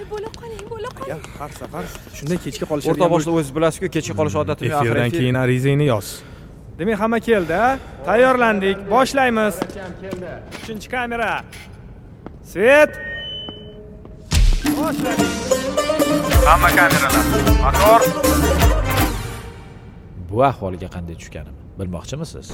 bo'la qoling. Har safar shunday kechga qolishadi. O'rta boshda o'zingiz bilasiz-ku, kechga qolish odatim yo'q. Efirdan keyin arizangni yoz. Demak, hamma keldi, tayyorlandik. Boshlaymiz. 3-kamera. Svet. Boshladik. Hamma kameralar. Motor. Bu ahvolga qanday tushganimni bilmoqchimisiz?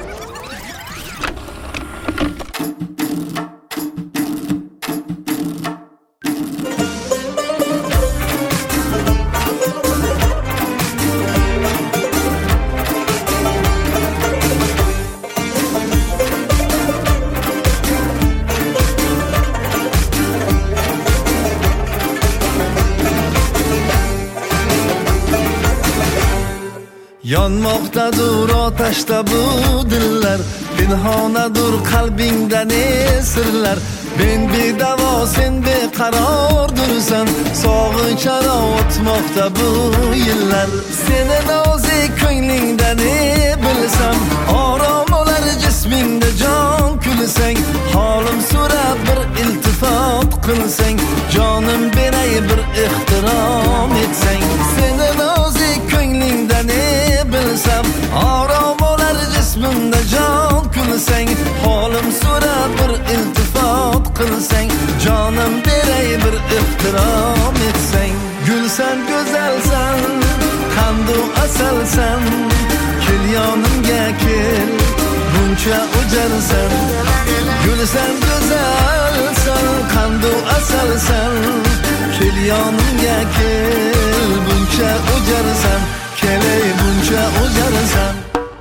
Yonmoqdadur otaşda bu diller, pinhonadur qalbingda ne sirlar. Ben bedavo sen beqarordursan, sog'inch aro o'tmoqda bu yillar. Seni nozik ko'nglingda ne bilsam, orom olar jismingda jon kulsang. Holim so'rab bir iltifot qilsang, jonim beray bir ehtirom etsang. Seni nozik ko'nglingda ne bilsam, orom olar jismimda jon kulsang. Holim so'rab bir iltifot qilsang, jonim beray bir ehtirom etsang. Gulsan go'zalsan, qandu asalsan, kel yonimga kel, buncha o'jarsan. Gulsan go'zalsan, qandu asalsan, kel yonimga kel, buncha o'jarsan. Keley buncha o'jarsan.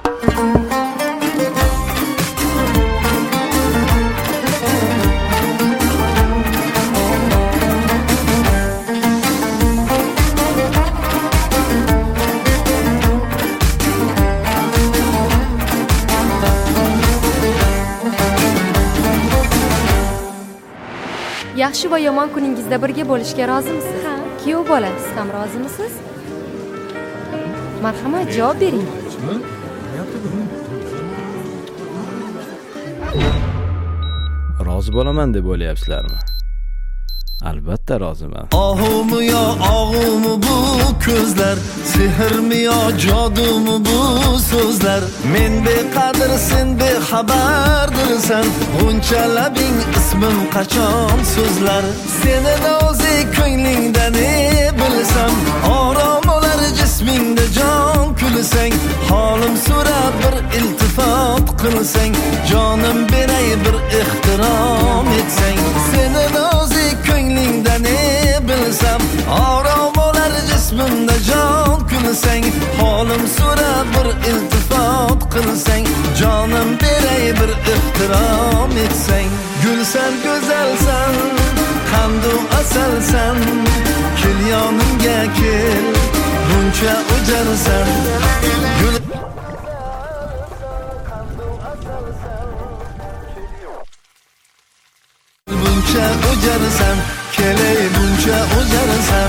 Yaxshi va yomon kuningizda birga bo'lishga rozimisiz? Ha. Kuyov bola, siz ham rozimisiz? Marhamat, javob bering. Rozi bo'laman deb o'ylayapsizlarmi? Albatta roziman. Ohumu yo og'umu bu ko'zlar, sehrmi yo jodumi bu so'zlar. Men beqadr sen bexabardirsan, uncha labing ismim qachon so'zlar. Seni nozik ko'nglingda ne bilsam, orom olar jismingda jon kulsang. Holim so'rab bir iltifot qilsang, jonim beray bir ehtirom etsang. Seni nozik ko'nglingda ne bilsam, orom olar jismimda jon kulsang. Holim so'rab bir iltifot qilsang, jonim beray bir ehtirom etsang. Gulsan go'zalsan, qandu asalsan, kel yonimga kel, buncha o'jarsan. Buncha o'jarsan, keley buncha o'jarsan.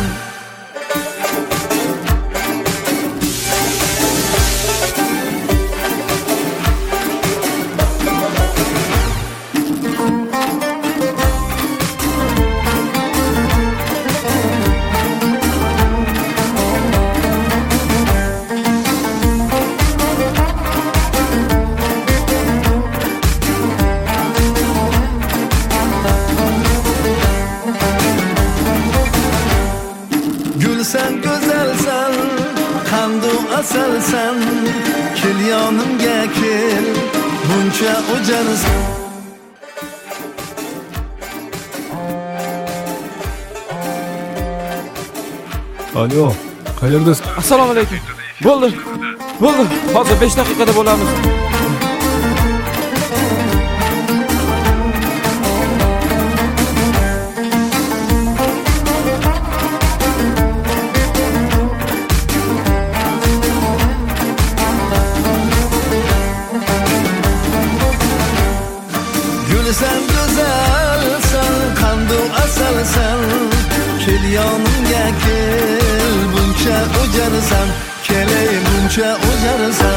Sen güzelsen, qandu asalsan, kel yonimga kel, buncha o'jarsan. Alo, qayerdasiz? Assalomu alaykum. Bo'ldi. Hozir 5 daqiqada bo'lamiz. Sen güzelsen, qandu asalsan, kel yonimga kel, buncha o'jarsan. Keley buncha o'jarsan.